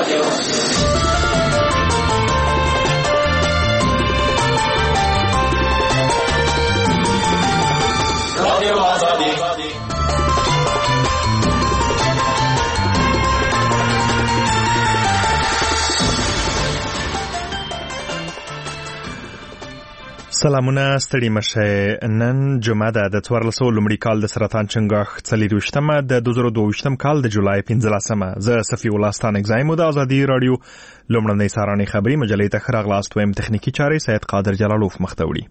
سلامونه ستړي مشه. نن جمعه ده د 1400 لومړي کال د سرطان چنګاښ 24مه د 2022م کال د جولای 15مه. زه صفی الله ستانک زایم د ازادي رادیو لومړنۍ سارانې خبري مجلې ته خراغلاست ويم. تخنیکی چارې سید قادر جلالوف مختوړي.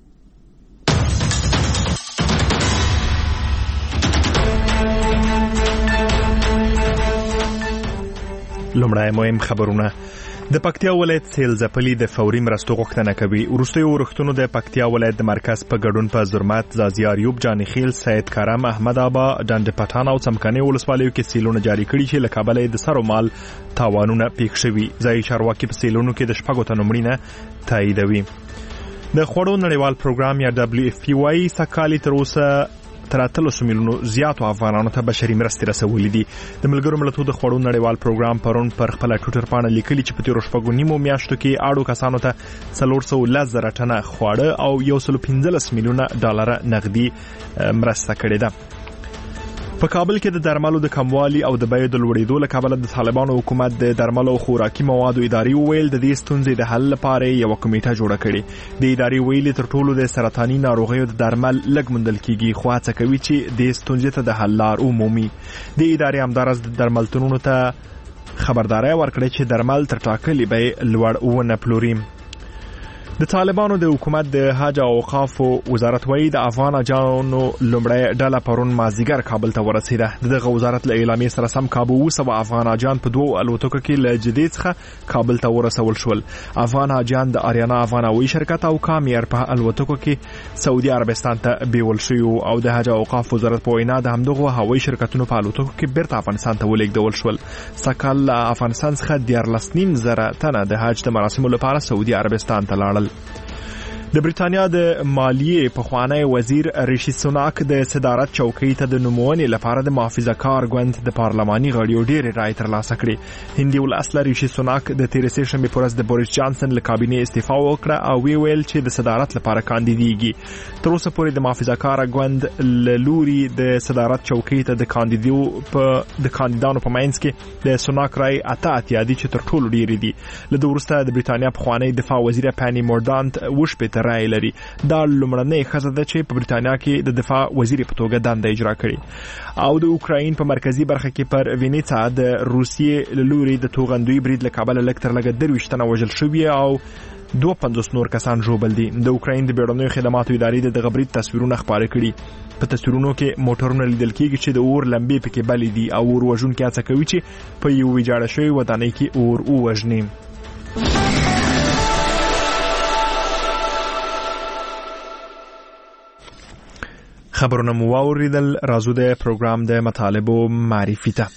لومړی مهم خبرونه. د پکتیا ولایت سیل ځپلي د فوري مرستو غوښتنه کوي. وروستیو ورښتونو د پکتیا ولایت د مرکز په ګډون په زرمت، زازیار ایوب، جانخیل، سید کرم، احمد آبا، ډنډ پټان او څمکني ولسوالیو کې سیلونه جاری کړي چې له کابل د سر او مال تاوانونه پیښ شوي. ځایي چارواکي په سیلونو کې د شپږو تنو مړینه تاییدوي. د خوړو نړیوال پروګرام یا WFP وايي سکالي تر اوسه تر 300 میلیونو زیاتو افغانانو ته بشري مرستې رسولې دي. د ملګرو ملتونو د خوړو نړیوال پروګرام پرون پر خپل ټویټر باندې لیکلي چې په تیرو شپږو نیمو میاشتو کې اړو کسانو ته 410 ټنه خواړه او 115 میلیونه ډالر نغدي مرسته کړې ده. په کابل کې د درملو د کموالي او د بیو د لوړېدو له کبله د طالبانو حکومت د درملو او خوراکي موادو ادارې وویل د دې ستونزې د حل لپاره یو کمیټه جوړه کړې. د ادارې ویلي تر ټولو د سرطاني ناروغیو د درمل لږ موندل کیږي، خو هڅه کوي چې د ستونزې ته د حل لار ومومي. د ادارې همدارس د درملتونونو ته خبرداري ورکړې چې درمل تر ټاکلي بیې لوړ ونه پلوري. د طالبانو د حکومت د حج او اوقاف وزارت وایي د افغان حاجانو لومړی ډله پرون مازیګر کابل ته ورسېده. دغه وزارت له اعلامیې سره سم کابو 200 افغان حاجان په 2 الوتکو کې له جدې څخه کابل ته ورسول شول. افغان حاجان د آریانا افغان هوایي شرکت او کامیر په الوتکو کې سعودي عربستان ته بیول شوي او د حج او اوقاف وزارت په وینا د همدغه هوایي شرکتونو په الوتکو کې بیرته افغانستان ته ولېږدول شول. سکهال له افغانستان څخه 14,000 تنه د حج د مراسمو لپاره سعودي عربستان ته لاړل. د بریتانیا د مالیې پخوانی وزیر ریشي سوناک د صدارت چوکۍ ته د نومونې لپاره د محافظه کار ګوند د پارلماني غړیو ډېرې رایې ترلاسه کړې. هندي ولسمشر ریشي سوناک د 13 شنبې په ورځ د بوریس جانسن له کابینې استعفا وکړه او ویل چې د صدارت لپاره کاندیدېږي. تر اوسه پورې د محافظه کار ګوند له لوري د صدارت چوکۍ ته د کاندیدانو په منځ کې د سوناک رای 8 دي چې تر ټولو ډېرې دي. له دې وروسته د بریتانیا پخوانی دفاع وزیر پانی موردانت وشپې رای لري. دا لومړنۍ ښځه ده چې په بریتانیا کې د دفاع وزیر په توګه دنده اجرا کړي. او د اوکراین په مرکزی برخه کې پر وینیڅا د روسیې له لوري د توغندوی برید له کابل لږ تر لږه 23 تنه وژل شوي او 52 نور کسان ژوبل دي. د اوکراین د بیړنیو خدماتو ادارې د دغه برید تصویرونه خپاره کړي. په تصویرونو کې موټرونه لیدل کېږي چې د اور لمبې پکې بلې دي او اور وژونکي هڅه کوي چې په یو ویجاړه شوې ودانۍ کې اور ووژني. خبرونه مو واوریدل. راځو د پروګرام د مطالبو معرفي ته.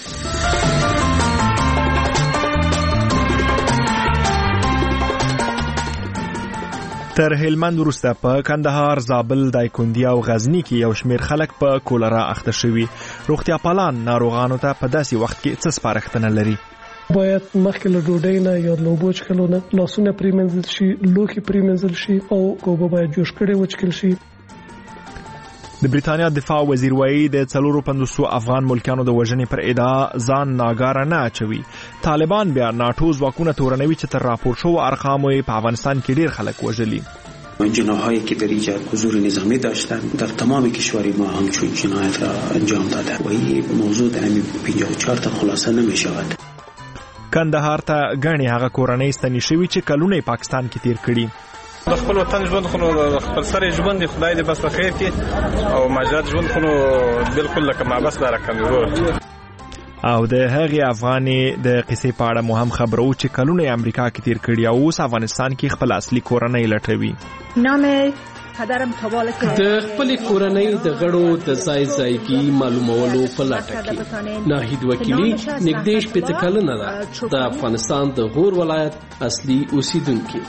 تر هلمند وروسته په کندهار، زابل، دایکنډي او غزني کې یو شمېر خلک په کولرا اخته شوي. روغتیا پالان ناروغانو ته په داسې وخت کې څه سپارښتنه لري؟ باید مخکې له ډوډۍ نه یا له اوبو څښلو نه لاسونه پریمنځل شي، لوښي پریمنځل شي او اوبه باید جوش کړې وڅښل شي. د بریتانیا دفاع وزیر وایي د 450 افغان ملکیانو د وژنې پر ادعا ځان ناګاره نه اچوي. طالبان بیا ناټو ځواکونه تورنوي چې تر راپور شوو ارقامو په افغانستان کې ډیر خلک وژلي. جناحایی که در ایجاد حضور نظامی داشتن در تمام کشوری ما همچون جنایت را انجام داده و این موضوع در همین 54 تا خلاصه نمی شود. کندهار ته غني هغه کورنۍ ستنې شوي چې کلونه پاکستان کې تیر کړي. د خپل وطن ژوند خو خپل سره ژوند خدای دې بس په خیر کې او ماجرات ژوند خو بالکل لکه ما بس دار کنه. او د هغې افغاني د قصې په اړه مو هم خبرو چې کلونه امریکا کې تیر کړي او اوس افغانستان کې خپل اصلي کورنۍ لټوي. نام پدرم تواله که د خپل کورنۍ د غړو د ځایګي معلومولو په لټه کې ناهید وکیلی نږدې 15 کلنه ده د افغانستان د غور ولایت اصلي اوسیدونکي.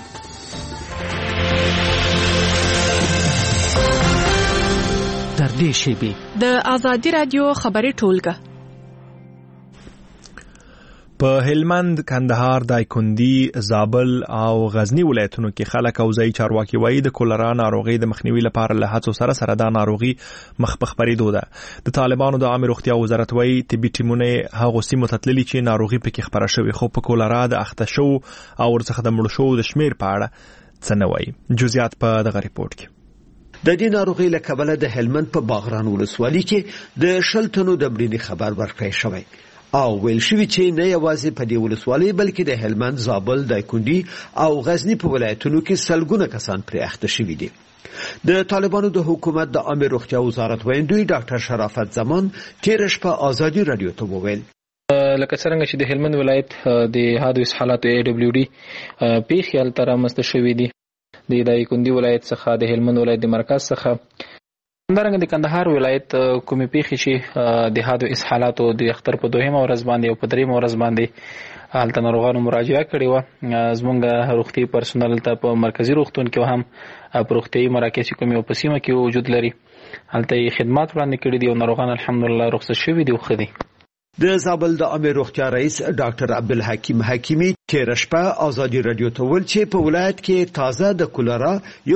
در دې شیبې د ازادي رادیو خبري ټولګه په هلمند، کندهار، دایکنډي، زابل او غزنی ولایتونو کې خلک او ځایي چارواکي وایي د کولرا ناروغي د مخنیوي لپاره له هڅو سره دا ناروغي مخ په خپرېدو ده. د طالبانو د عامه روغتیا وزارت وایي طبي ټیمونه هغه سیمو ته تللي چې ناروغي پکې خپره شوې، خو په کولرا د اخته شو او ورڅخه د مړو شو د شمیر په اړه څه نه وایي. جزئیات په دغه ریپورت کې. د دې ناروغي له کبله د هلمند په باغران ولسوالۍ کې د 10 تنو د مړینې خبر ورکړی شوی او ویل شوی چې نه یوازې په دې ولسوالۍ بلکې د هلمند، زابل، دایکنډي او غزنی په ولایتونو کې سلګونه کسان پرې اخته شوي دي. د طالبانو د حکومت د عامه روغتیا وزارت ویاندوی ډاکټر شرافت زمان تیر شپه آزادي رادیو ته وویل لکه څنګه چې د هلمند ولایت د حادث حالات AWD پیښې هلته رامنځته شوي دي، د دایکنډي ولایت څخه، د هلمند ولایت د مرکز څخه، همدارنګه د کندهار ولایت کومې پیښې چې د حادث حالاتو د اختر په 2مه ورځ باندې او په 3مه ورځ باندې هلته ناروغانو مراجعه کړې وه. زموږ روغتي پرسونل ته په مرکزي روغتون کې هم په روغتیایي مراکز کومې په سیمه کې وجود لري، هلته خدمات وړاندې کړي دي او ناروغان الحمدلله رخصت شوي دي او ښه دي. د زابل د عامه روغتیا رئیس ډاکټر عبدالحکیم حکیمی تیر شپه آزادي رادیو ته ویل چې په ولایت کې تازه د کولرا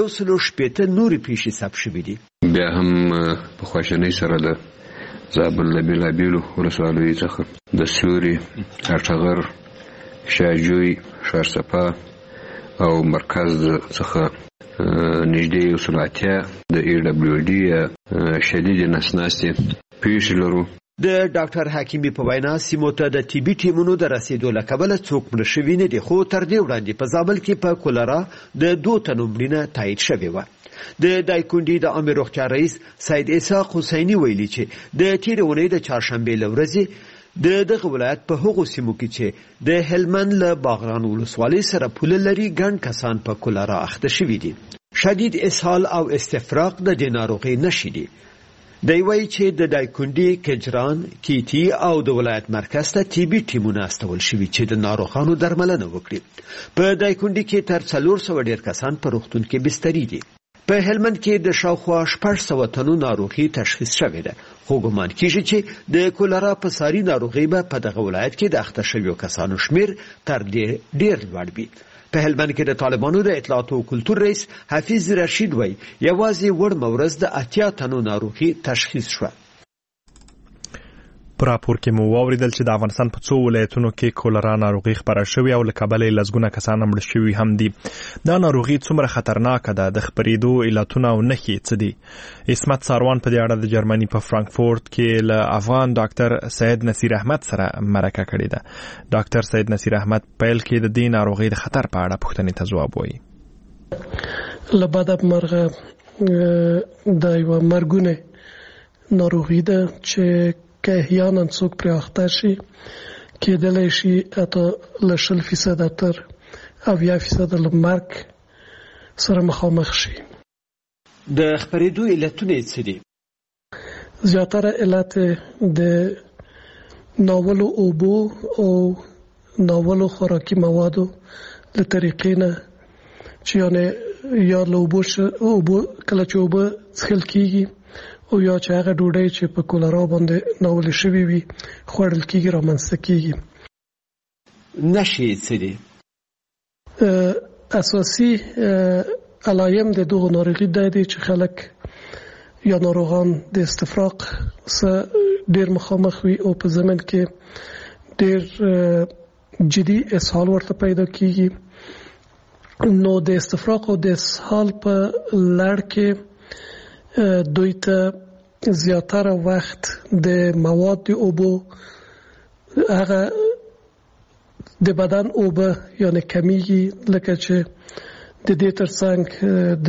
160 نورې پیښې ثبت شوې دي. بیا هم په خواشینۍ سره د زابل له بیلابیلو ولسوالیو څخه د سوري، اټغر، شاجوی، شارسپا او مرکز څخه نږدې 180 د AWD شدید نسناستې پیښې لرو. د ډاکټر حکیمی په وینا سیمو ته د طبي ټیمونو د رسیدو له کبله څوک مړه شوي نه دي، خو تر دې وړاندې په زابل کې په کولرا د 2 تنو مړینه تایید شوې وه. د دایکنډي د عامه روغتیا رئیس سید اسحاق حسیني ویلي چې د تېرې اونۍ د چهارشنبې له ورځې د دغه ولایت په هغو سیمو کې چې د هلمند له باغران ولسوالۍ سره پوله لري ګڼ کسان په کولرا اخته شوي دي. شدید اسهال او استفراق د دې ناروغۍ نښې دي. دی وایي چې د دایکنډي، کجران، کیتی او د ولایت مرکز ته طبي ټیمونه استول شوي چې د ناروغانو درملنه وکړي. په دایکنډي کې تر 400 ډیر کسان په روغتون کې بستري دي. په هلمند کې د شاوخوا 600 تنو ناروغي تشخیص شوې ده، خو ګمان کیږي چې د کولرا په ساري ناروغي به په دغه ولایت کې د اخته شویو کسانو شمیر تر ډیر لوړ وي. په هلمند کې د طالبانو د اطلاعات او کلتور رئیس حفیظ رشید وایي یوازې وړ مورز د 80 تنو ناروغي تشخیص شوه. په راپور کې مو واوریدل چې د افغانستان په څو ولایتونو کې کولرا ناروغي خپره شوې او له کبله یې لسګونه کسان مړه شوي هم دي. دا ناروغي څومره خطرناکه ده، د خپرېدو علتونه او نښې څه دي؟ عصمت ساروان په دې اړه د جرمني په فرانکفورت کې له افغان ډاکټر سید نصیر احمد سره مرکه کړې ده. ډاکټر سید نصیر احمد پیل کې د دې ناروغي د خطر په اړه پوښتنې ته ځواب وایي. له بده مرغه د یو مرګونه ناروغي ده چې که احیانا څوک پرې اخته شي کېدلی شي حتی له 20% تر 80% له مرګ سره مخامخ شي. د خپرېدو علتونه یې څه دي؟ زیاتره علت د ناولو اوبو او ناولو خوراکي موادو له طریقې نه چې یعنې یا له اوبو کله چې اوبه څښل کېږي او یا چې هغه ډوډۍ چې په کولرا باندې ناولې شوې وي خوړل کېږي رامنځته کېږي. نښې څه دي؟ اساسي علایم د دغو ناروغي دا دی چې خلک یا ناروغان د استفراق سره ډېر مخامخ وي او په ضمن کې ډېر جدي اسهال ورته پیدا کېږي. نو د استفراق او د اسهال په لړ کې دوی ته زیاتره وخت د مواد اوبو هغه د بدن اوبه یعنی کمیږي، لکه چې د دې ترڅنګ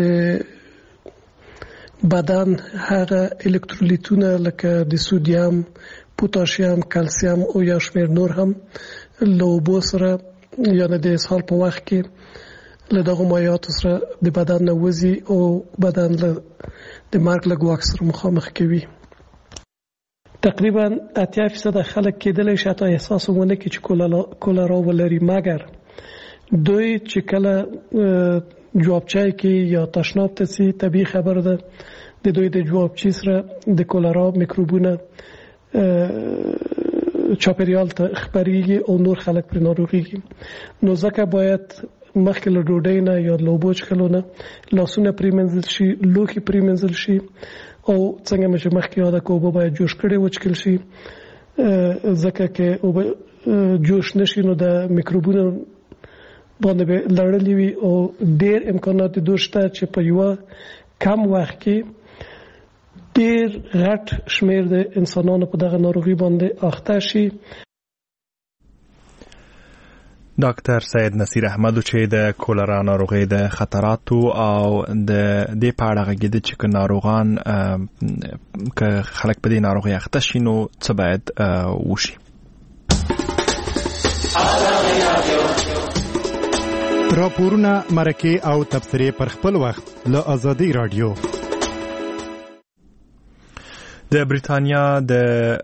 د بدن هغه الکترولیتونه لکه د سودیم، پوتاشیم، کلسیم او یا شمیر نور هم له اوبو سره یعنی د اسهال په وخت کې له دغه مایعاتو سره د بدن نه وځي او بدن له د مرګ له ګواښ سره مخامخ کوي. تقریبا 80% خلک کېدلی شي حتی احساس ونه کړي چې کولرا ولري، مګر دوی چې کله جوابچای کې یا تشناب ته سي طبيعي خبر ده د دوی د جوابچي سره د کولرا میکروبونه چاپیریال ته خپریږي او نور خلک پر ناروغيږي. نو ځکه باید مخکې له ډوډۍ نه یا له اوبو څښلو نه لاسونه پریمنځل شي، لوښي پریمنځل شي او څنګه چې مخکې یاد کړو اوبه باید جوش کړي وڅښل شي، ځکه چې اوبه جوش نشي نو د میکروبونو باندې لړلې وي او ډېر امکانات دوشته چې په یو کم وخت کې ډېر غټ شمیر د انسانانو په دغه ناروغي باندې اخته شي. ډاکټر سید نصیر احمد چې د کولرا ناروغي د خطراتو او د دې په اړه غږیده چې ناروغان که خلک په دې ناروغي اخته شي نو څه باید وشي. راپورونه، مرکې او تبصرې پر خپل وخت له آزادۍ رادیو. د بریتانیا د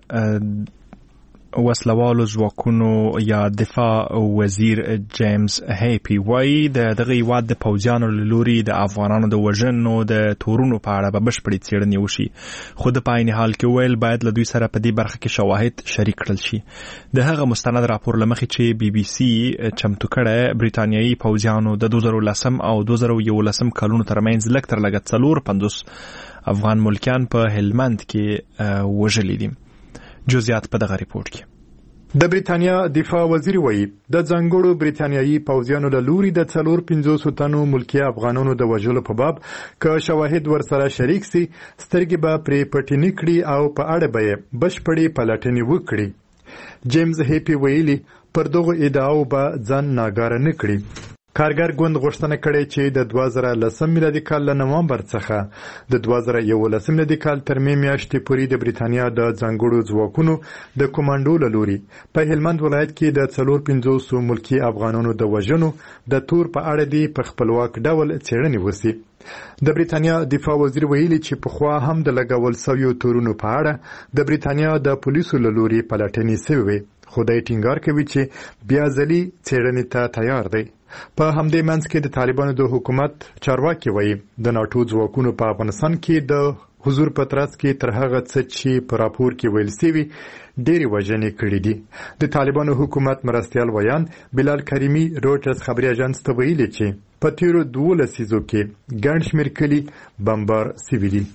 وسلوالو ځواکونو یا دفاع وزیر جیمز هیپی وایي دغه هیواد د پوځیانو له لوري د افغانانو د وژنو د تورونو په اړه به بشپړې څېړنې وشي، خو د په عین حال کې ویل باید له دوی سره په دې برخه کې شواهد شریک کړل شي. د هغه مستند راپور له مخې چې بي بي سي چمتو کړی، بریتانیایي پوځیانو د 2010 او 2011 کلونو ترمنځ لږ تر لږه 450 افغان ملکیان په هلمند کې وژلي دي. جزئیات په دغه ریپورت کې. د بریتانیا دفاع وزیر وایي د ځانګړو بریتانیایي پوځیانو له لوري د 450 تنو ملکی افغانانو د وژلو په باب که شواهد ورسره شریک سي سترګې به پرې پټې نه کړي او په اړه به بشپړې پلټنې وکړي. جیمز هیپی ویلي پر دغه ادعاو به ځان ناګاره نه کړي. کارګر ګوند غوښتنه کړې چې د 2010 میلادي کال له نومبر څخه د 2011 میلادي کال تر مې میاشتې پورې د بریتانیا د ځانګړو ځواکونو د کمانډو له لوري په هلمند ولایت کې د 450 ملکی افغانانو د وژنو د تور په اړه دی په خپلواک ډول څېړنې وسی. د بریتانیا دفاع وزیر ویلي چې پخوا هم د لګول شویو تورونو په اړه د بریتانیا د پولیسو له لوري پلټنې شوې، خو د ټینګار کوي چې بیا ځلې څېړنې ته تیار دی. په همدې منځ کې د طالبانو د حکومت چارواکي وایي د ناټو ځواکونو په افغانستان کې د حضور په ترڅ کې تر هغه څه چې په راپور کې ویل شوی ډېری وژنې کړې دي. د طالبانو حکومت مرستیال ویان بلال کریمي روټرز خبري اژانس ته ویلي چې په تیرو 12 لسیزو کې ګڼ شمېر کلي بمبار شوي دي.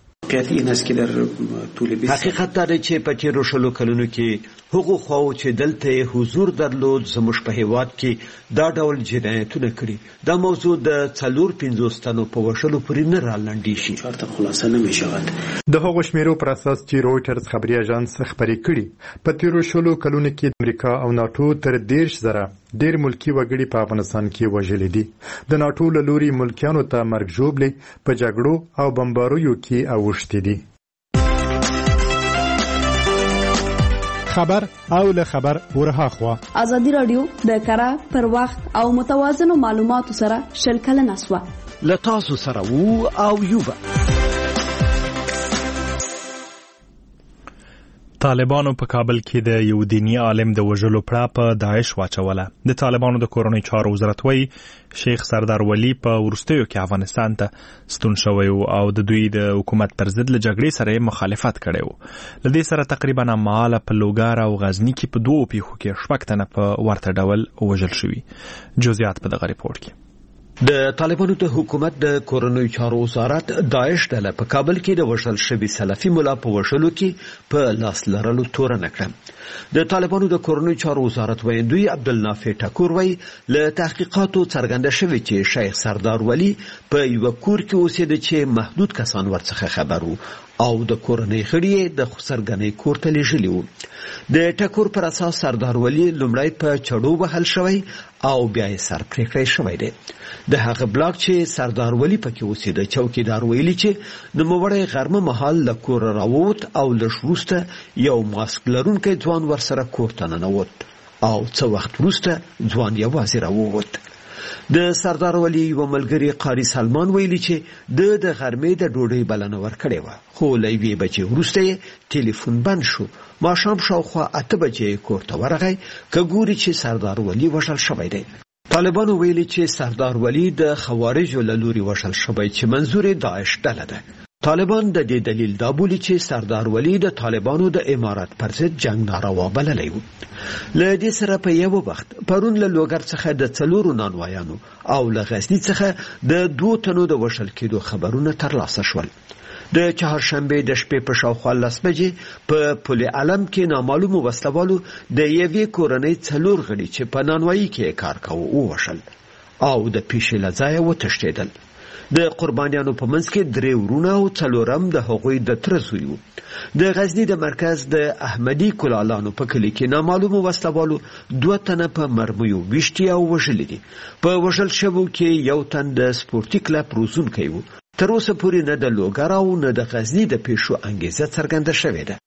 حقیقت دا دی چې په تیرو 20 کلونو کې هغو خواو چې دلته حضور درلود زموږ په هیواد کې دا ډول جنایتونه کړي. دا موضوع د 450 تنو په وژلو پورې نه رالنډي شي. چارته خلاصه نمی‌شود. د هغو شمیرو پر اساس چې روټرز خبري اژانس خبري کړي په تیرو 20 کلونو کې امریکا او ناټو تر 10,000 ډېر ملکی وګړي په افغانستان کې وژلي دي. د ناټو له لوري ملکیانو ته مرګ ژوبلې په جګړو او بمباریو کې اوښتي دي. خبر او له خبر ورها خوا ازادي رادیو د کره پر وخت او متوازنو معلوماتو سره شلکل نسوه لتاسو سره وو او یوبا. طالبانو په کابل کې د یو دینی عالم د وژلو پړه په داعش واچوله. د طالبانو د کورنۍ چارو وزارت وایي شیخ سردار ولی په وروستیو کې افغانستان ته ستون شوی او د دوی د حکومت پر ضد له جګړې سره مخالفت کړی و. له دې سره تقریبا هممهاله په لوګر او غزني کې په 2 پیښو کې 6 تنه په ورته ډول وژل شوي. جزئیات په دغه ریپورت کې. د طالبانو د حکومت د کورنۍ چارو وزارت داعش ډله په کابل کې د وژل شوي سلفي مولا په وژلو کې په لاس لرلو تورنه کړه. د طالبانو د کورنۍ چارو وزارت ویاندوی عبدالنافع ټکور وایي له تحقیقاتو څرګنده شوې چې شیخ سردار ولی په یو کور کې اوسېده چې محدود کسان ورڅخه خبر وو او د کورنۍ غړي د خسرګنۍ کور ته لیږلي وو. د ټکور پر اساس سردار ولی لومړی په چړو وهل شوی او بیا یې سر پرې کړی شوی دی. د هغه بلاک چې سردار ولی پکې اوسېده چوکیدار ویلي چې نوموړی غرمه مهال له کوره راووت او لږ وروسته یو ماسک لرونکی ځوان ورسره کور ته ننوت او څه وخت وروسته ځوان یوازې راووت. د سردار ولی یو ملګری قاری سلمان ویلي چې د غرمې د ډوډۍ بلنه ورکړې وه، خو له 1 بجې وروسته یې ټلیفون بند شو. ماښام شاوخوا 8 بجې کور ته ورغی که ګوري چې سردار ولی وژل شوی دی. طالبانو ویلي چې سردار ولی د خوارجو له لوري وژل شوی چې منظور داعش ډله ده. طالبان د دې دلیل دا بولي چې سردار ولی د طالبانو د امارت پر ضد جنگ ناروا بللی و. له دې سره په یو وخت پرون له لوګر څخه د 4 نانوایانو او له غزنی څخه د 2 تنو د وشل کېدو خبرونه ترلاسه شول. د چهارشنبه د شپې په شاوخوا 10 بجې په پل علم کې نامعلومو وسلوالو د یوې کورنۍ 4 غړي چې په نانوایي کې کار کاوه وشل او د پیښې له ځایه وتښتېدل. د قربانیانو په منځ کې 3 ورونه او 4 د هغوی د تره زوی و. د غزنی د مرکز د احمدي کلالانو په کلی کې نامعلومو وسلوالو 2 تنه په مرمیو ویشتي او وژلي دي. په وژل شوو کې یو تن د سپورتي کلب روزونکی و. تر اوسه پورې نه د لوګر او نه د غزنی د پیښو انګیزه څرګنده شوې ده.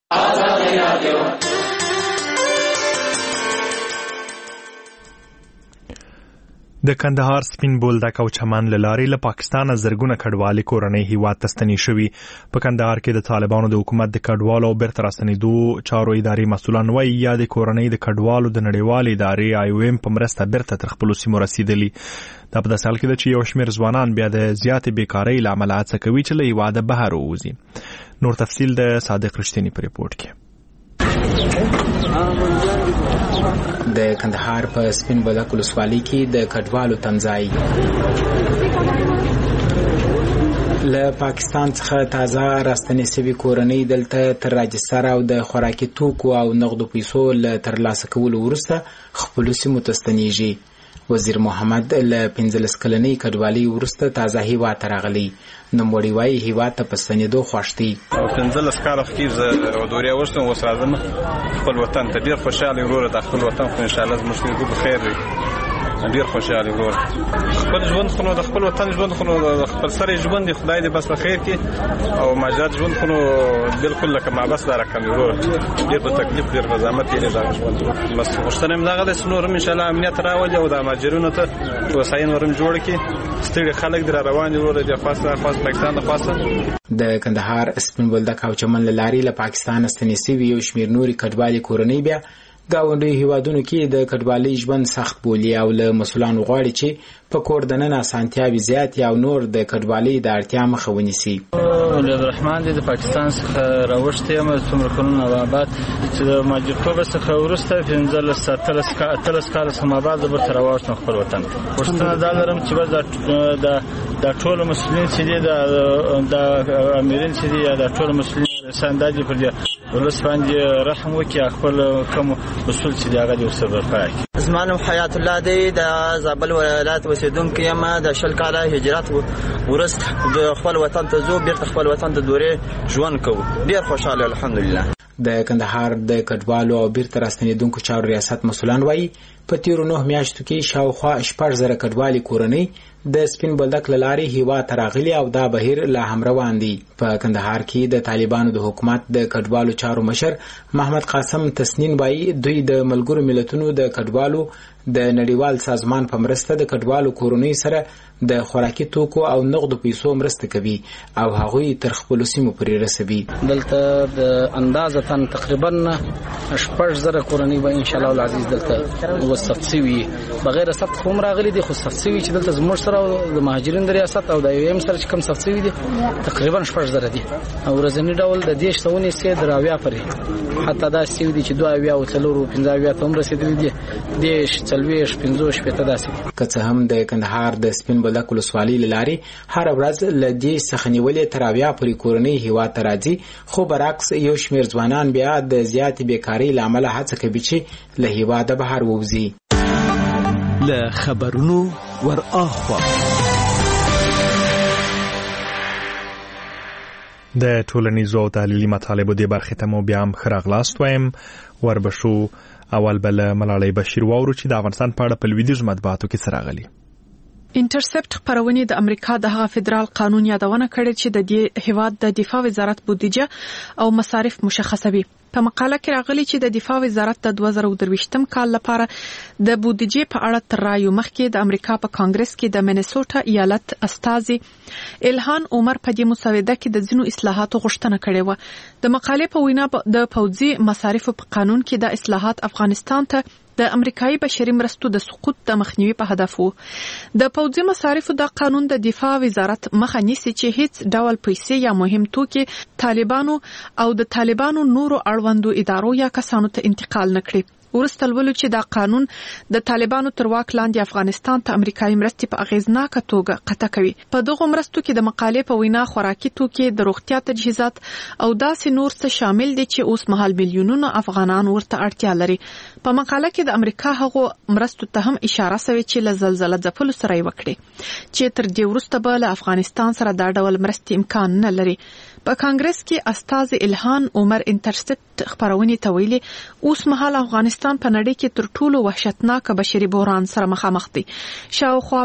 د کندهار سپین بولدک او چمن لاري له پاکستان زرګونه کډوالي کورنۍ هیواد تستنی شوی. په کندهار کې د طالبانو د حکومت د کډوالو بیرته راستنېدو چارو ادارې مسؤلان وایي یا د کورنۍ د کډوالو د نړیوالې ادارې IOM په مرسته بیرته تر خپلو سیمو رسیدلي. دا په داسې حال کې ده چې یو شمېر ځوانان بیا د زیاتې بیکارۍ له امله هڅه کوي چې له هیواده بهر ووځي. نور تفصیل د صادق رښتیني په ریپورټ کې. د کندهار په سپین بولدک ولسوالۍ کې د کډوالو تمځای له پاکستان څخه تازه راستنې شوې کورنۍ دلته تر راجستر او د خوراکي توکو او نغدو پیسو له ترلاسه کولو وروسته خپلو سیمو ته ستنېږي. وزیر محمد له 15 کلنۍ کډوالۍ وروسته تازه هیواد ته راغلی. نوموړی وایي هیواد ته په ستنېدو خوښ دی. 15 کاله مخکې زه دورې وشتم، اوس راځم خپل وطن ته. ډېر خوشحاله وروره د خپل وطن خو انشاءالله زموږ ټول به خیر وي. ډېر خوشحاله وروره خپل ژوند خو نو د خپل وطن ژوند خو نو د خپل سره ژوند دی. خدای دې بس په خیر کې او ماجرات ژوند خو نو بالکل لکه ما بس دا رقم وروره. ډېر په تکلیف ډېر په زحمت یې دا ژوند. بس غوښتنه مې دغه ده چې نور ان شاء الله امنیت راولي او د ماجرونو ته وسایل ورم جوړ کړي. ستړي خلک در روان دي وروره د خاص پاکستان د خاصه. د کندهار سپین بولدک او چمن له لارې له پاکستان ستنې شوي یو شمېر نورې کډوالې کورنۍ بیا ګاونډي هیوادونو کې د کډوالۍ ژوند سخت بولي او له مسؤلانو غواړي چې په کور دننه اسانتیاوې زیاتې او نور د کډوالۍ د اړتیا مخه ونیسي. عبدالرحمن دی د پاکستان څخه راوښتی یم څومره کلونه بعد چې د ماجرتوبه څخه وروسته 15 کاله څخه بعد زه بیرته راواوښتم خپل وطن. غوښتنه دا لرم چې بس دا ټول مسؤلین چې دي د امیرین چې دي یا د ټول مسؤلین سانداجي پر دې ولس باندې رحم وکړي، خپل کوم اصول چې دی هغه دې ورسره برپا کړي. زما نوم حیات الله دی، د زابل ولایت اوسېدونکی یم. د 20 کاله هجرت وروسته د خپل وطن ته ځو، بیرته خپل وطن ته دورې ژوند کوو. ډېر خوشحاله الحمدلله. د کندهار د کډوالو او بیرته راستنېدونکو چارو ریاست مسؤلان وایي په تیرو 9 میاشتو کې شاوخوا 6,000 کډوالې کورنۍ د سپین بولدک له لارې هیواد ته راغلي او دا بهیر لا هم روان دی. په کندهار کې د طالبانو د حکومت د کډوالو چارو مشر محمد قاسم تسنین وایي دوی د ملګرو ملتونو د کډوالو د نړیوال سازمان په مرسته د کډوالو کورنۍ سره د خوراکي توکو او نغدو پیسو مرسته کوي او هغوی تر خپلو سیمو پورې رسوي. دلته د اندازه تقریبا 6,000 کورنۍ به ان شاء الله العزیز دلته وسفت سوي. بغیر سفت هم راغلي دي، خو سفت سوي چې دلته زموږ سره د مهاجرین د ریاست او د IOM سره چې کوم سفت سوي دي تقریبا 6,000 دي. او ورځنی ډول د 10 سونې سي دراویا پرې حتی دا سوي دي چې 2 او 4 او 5 هم رسیدلي دي. 10 15 شپته داسې. که څه هم د کندهار د سپین بولدک ولسوالۍ له لارې هره ورځ له دې څخه نیولې تر اویا پورې کورنۍ هیواد ته راځي، خو برعکس یو شمېر ځوانان بیا د زیاتې بیکارۍ له امله هڅه کوي چې له هیواده بهر ووځي. له خبرونو ور اخوا د ټولنیزو او تحلیلي مطالبو د برخې ته مو بیا هم ښه راغلاست وایم. وربشو اول بل ملالۍ بشیر واورو چې د افغانستان په اړه په لویدیځو مطبوعاتو کې څه راغلي. انټرسپټ خبرونه د امریکا د هغه فدرال قانون یادونه کړې چې د دې هیواد د دفاع وزارت بودیجه او مصارف مشخصوي. په مقاله کې راغلي چې د دفاع وزارت د 2023م کال لپاره د بودیجې په اړه تر رایو مخکې د امریکا په کانګرس کې د مینیسوټا ایالت استازي الهان عمر په دې مسوده کې د ځینو اصلاحاتو غوښتنه کړې و. د مقالې په وینا د پوځي مصارفو په قانون کې د اصلاحات افغانستان ته د امریکایي بشري مرستو د سقوط د مخنیوي په هدف وو. د پوځي مصارفو د قانون د دفاع وزارت مخه نیسي چې هیڅ ډول پیسې یا مهم توکي طالبانو او د طالبانو نورو اړوندو ادارو یا کسانو ته انتقال نکړي. ورسته ولولو چې دا قانون د طالبانو تر واک لاندې افغانستان ته امریکایي مرستې په اغیزناکه توګه قطع کوي. په دغه مرستو کې د مقالې په وینا خوراکي توکي، د روغتیا تجهیزات او داسې نور څه شامل دي چې اوس مهال میلیونونه افغانان ورته اړتیا لري. په مقاله کې د امریکا هغو مرستو ته هم اشاره شوې چې له زلزلې ځپلو سره یې وکړي چې تر دې وروسته به له افغانستان سره دا ډول مرستې امکان نه لري. په کانګرس کې استاد الهان عمر انټرسپټ خبرونه ته ویلي اوس مهال افغانستان په نړۍ کې تر ټولو وحشتناک بشري بحران سره مخامخ دی. شاوخوا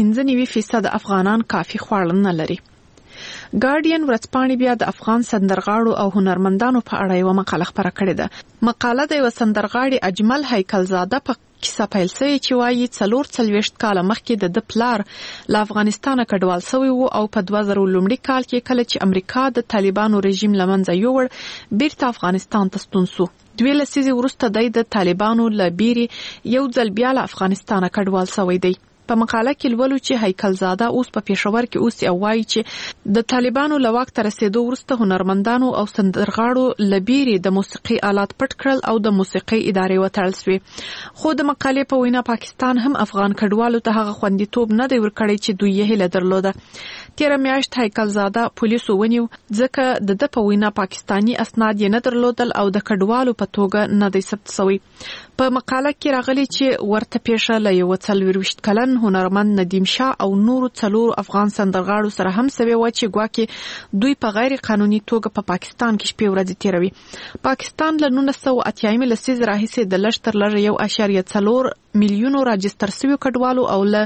95% افغانان کافي خواړه نه لري. ګارډین ورځپاڼې بیا د افغان سندرغاړو او هنرمندانو په اړه یو مقاله خپره کړې ده. مقاله د یو سندرغاړي اجمل هیکلزاده په کیسه پیل شوی چې وایي 44 کال مخکې د پلار له افغانستانه کډوال شوی وو او په 2000 لومړي کال کې کله چې امریکا د طالبانو رژیم لمنځه یوړ بیرته افغانستان ته ستون شو. 2 لسیزې وروسته د طالبانو له بیري یو ځل بیا له افغانستانه کډوال شوی دی. په مقاله کې لولو چې هیکلزاده اوس په پېښور کې اوس یو وایي چې د طالبانو له واک ته رسیدو وروسته هنرمندانو او سندرغاړو لبیري د موسیقي آلات پټ کړل او د موسیقي ادارې وتړل شوې. خو د مقالې په وینا پاکستان هم افغان کډوالو ته هغه خوندیتوب نه دی ورکړی چې دوی یې هیله درلوده. تیر میاشت هیکلزاده پولیسو ونیو ځکه د په وینا پاکستانی اسناد یې نه درلودل او د کډوالو په توګه نه دی ثبت شوی. په مقاله کې راغلي چې ورته پیښه له 24 کلن هنرمند ندیم شاه او نورو 4 افغان سندرغاړو سره هم سوي و چې ګواکې دوی په غیر قانوني توګه په پاکستان کې شپې ورځې تیروي. پاکستان له 1980 لسیزې راهیسې د لږ تر لږه 1.4 میلیونو راجستر شویو کډوالو او له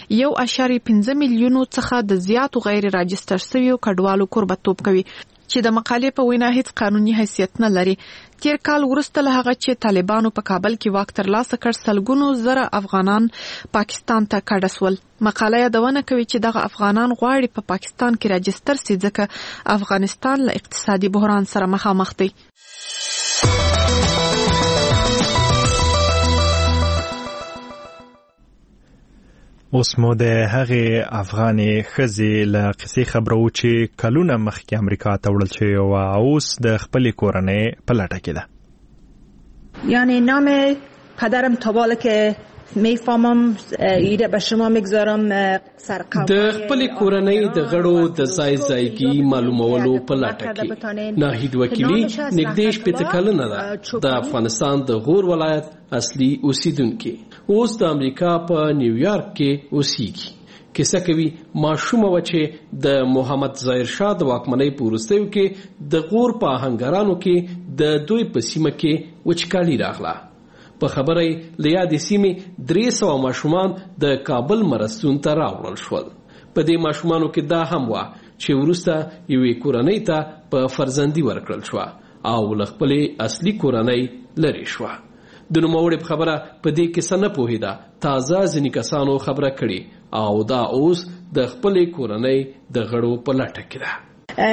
1.5 میلیونو څخه د زیاتو غیر راجستر شویو کډوالو کوربتوب کوي چې د مقالې په وینا هیڅ قانوني حیثیت نه لري. تیر کال وروسته له هغه چې طالبانو په کابل کې واک ترلاسه کړ سلګونو زره افغانان پاکستان ته کډه شول. مقاله یادونه کوي چې دغه افغانان غواړي په پاکستان کې راجستر شي ځکه افغانستان له اقتصادي بحران سره مخامخ دی. اوس مو د هغې افغانې ښځې له قصې خبرو چې کلونه مخکې امریکا ته وړل شوې وه او اوس د خپلې کورنۍ په لټه کې ده. یعنی نام پدرم تا بالا که میفهمم ایده به شما میگذارم سرقوم د خپلې کورنۍ د غړو د ځای معلومولو په لټه کې ناهید وکیلي نږدې 15 کلنه ده. د افغانستان د غور ولایت اصلي اوسیدونکي اوس د امریکا په نیویارک کې اوسېږي. کیسه کوي ماشومه و چې د محمد ظاهر شاه د واکمنۍ په وروستیو کې د غور په آهنګرانو کې د دوی په سیمه کې وچکالي راغله. په خبره له یادې سیمې 300 ماشومان د کابل مرستون ته راوړل شول. په دې ماشومانو کې دا هم و چې وروسته یوې کورنۍ ته په فرزندي ورکړل شوه او له خپلې اصلي کورنۍ لرې شوه. د نوموړي په خبره په دې کیسه نه پوهېده. تازه ځینې کسانو خبره کړې او دا اوس د خپلې کورنۍ د غړو په لټه کې ده.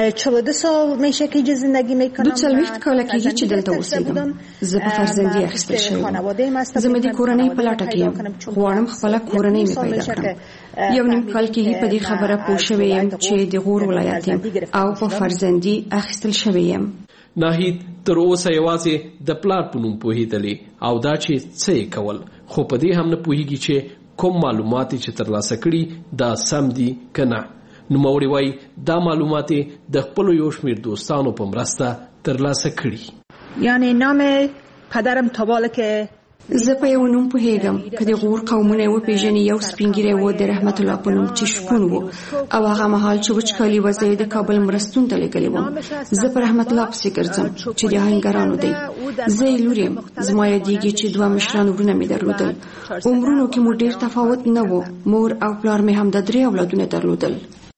42 سال میشه که اینجا زندگی میکنم. 42 کاله کېږي چې دلته اوسېږم. زه په فرزندي اخیستل شوی یم. زه مې د کورنۍ په لټه کې یم. غواړم خپله کورنۍ مې پیدا کړم. 1.5 کال کېږي په دې خبره پوه شوی یم چې د غور ولایت یم او په فرزندي اخیستل شوی یم. ناهید تر اوسه یوازې د پلار په نوم پوهېدلې او دا چې څه یې کول، خو په دې هم نه پوهېږي چې کوم معلومات چې ترلاسه کړي دا سم دي که نه. نوموړي وایي دا معلومات د خپلو یو شمېر دوستانو په مرسته ترلاسه کړي. یعنی نام پدرم تا بالا که زه په یو نوم پوهېږم که د غور قومونه یې وپېژني. یو سپین ږیری و د رحمت الله په نوم چې شپون و او هغه مهال چې وچکالي وه زه یې د کابل مرستون ته لېږلی وم. زه په رحمت الله پسې ګرځم چې د آهنګرانو دی. زه یې لور یم. زما یادېږي چې 2 مشران ورونه مې درلودل. عمرونو کې مو ډېر تفاوت نه و. مور او پلار مې هم د 3 اولادونه درلودل.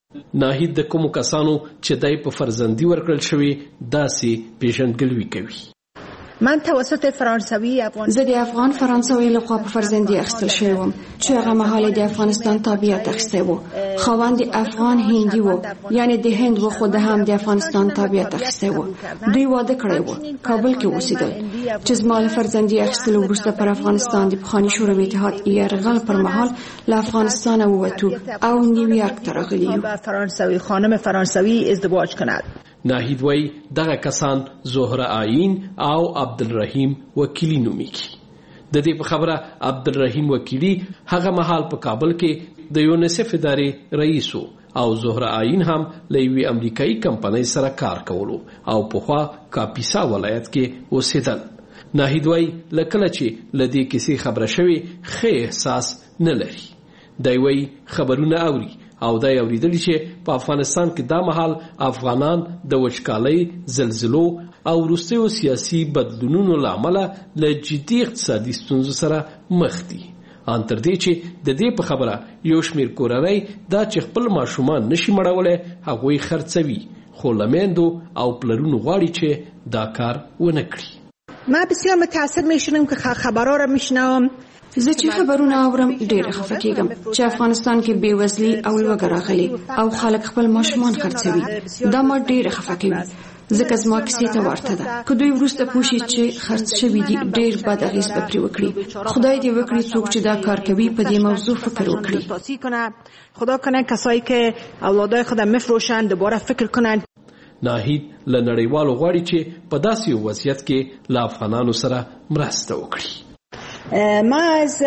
ناهید د کومو کسانو چې دای په فرزندي ورکړل شوی داسې پیژندګلوي کوي. من توسط فرانسوي زه د افغان فرانسوي لخوا په فرزندي اخیستل شوی وم چې هغه مهال د افغانستان تابعیت اخیستی و. خاوند افغان هندي و، یعنی د هند و، خو د هم د افغانستان تابعیت اخیستی و. دوی واده کړی و، کابل کې اوسېدل. چې زما له فرزندي اخیستلو وروسته پر افغانستان د پخواني شوروي اتحاد یرغل پر مهال له افغانستانه ووتو او نیویورک ته راغلي یو. فرانسوي خانم فرانسوي ازدواج کند. ناهید وای دغه کسان زهره آیین او عبدالرحیم وکیلی نومیږي. د دې په خبره عبدالرحیم وکیلی هغه مهال په کابل کې د یونیسف ادارې رئیس او زهره آیین هم له یوې امریکایي کمپنۍ سره کار کولو او پخوا کاپیسا ولایت کې اوسېدل. ناهید وای لکه چې له دې کیسې خبره شوې ښه احساس نه لري. دی وای خبرونه اوري او دا اوریدلی چې په افغانستان کې دا مهال افغانان د وچکالۍ، زلزلو او وروستیو سیاسي بدلونونو له امله له جدي اقتصادي ستونزو سره مخ دي. ان تر دې چې د دې په خبره یو شمېر کورنۍ دا چې خپل ماشومان نشي مړولی هغوی خرڅوي، خو له میندو او پلرونو غواړي چې دا کار ونه کړي. ما بسیار متأثر میشم که خبرها را میشنوم. زه چې خبرونه اورم ډېر خفه کېږم چې افغانستان کې بېوزلي او لوږه راغلې او خلک خپل ماشومان خرڅوي. دا ما ډېر خفه کوي ځکه زما کیسې ته ورته ده. که دوی وروسته پوه شي چې خرڅ شوي دي ډېر بد اغېز به پرې وکړي. خدای دې وکړي څوک چې دا کار کوي په دې موضوع فکر وکړي. خدا کنه کسایی که اولادای خود میفروشند دوباره فکر کنند. ناهید له نړیوالو غواړي چې په داسې یو وضعیت کې له افغانانو سره مرسته وکړي. ما از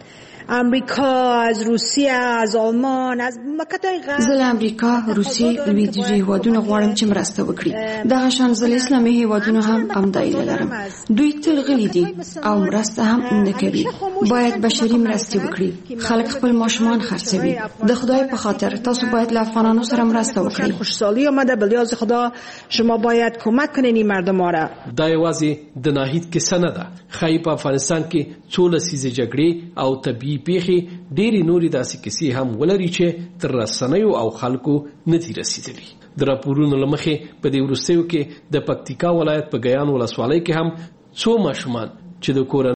امریکا، از روسیه، از آلمان، از مکتای غرب، زه له امریکا، روسیې، لویدیځو هیوادونو غواړم چې مرسته وکړي. دغه شان زه له اسلامي هیوادونو هم همدا هیله لرم. دوی تل غلي دي او مرسته هم نه کوي. باید بشري مرستې وکړي. خلک خپل ماشومان خرڅوي. د خدای په خاطر تاسو باید له افغانانو سره مرسته وکړئ. خوشحالي آمده به لیاز خدا شما باید کمک کنین این مردم را. دا یوازې د ناهید کیسه نه ده. ښایي په افغانستان کې څو لسیزې جګړې او طبیعي پیښې ډېرې نورې داسې کیسې هم ولري چې تر رسنیو او خلکو نه دي رسېدلي. د راپورونو له مخې په دې وروستیو کې د پکتیکا ولایت په ګیان ولسوالۍ کې هم څو ماشومان چې د کورنۍ